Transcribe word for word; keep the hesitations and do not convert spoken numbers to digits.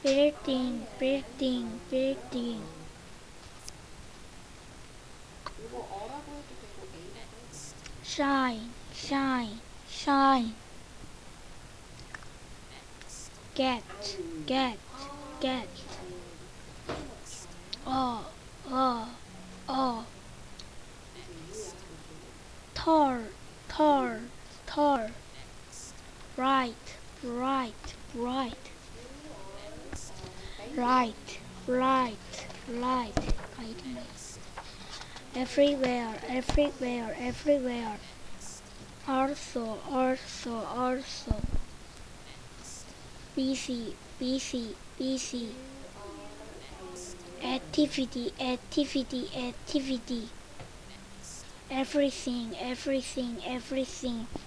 building, building, building. Shine, shine, shine. Get, get, get. Oh, oh, oh. Tall, tall, tall. Bright, bright, bright. Light, light, light. Lighting. Everywhere, everywhere, everywhere. Also, also, also. Busy, busy, busy. Activity, activity, activity. Everything, everything, everything.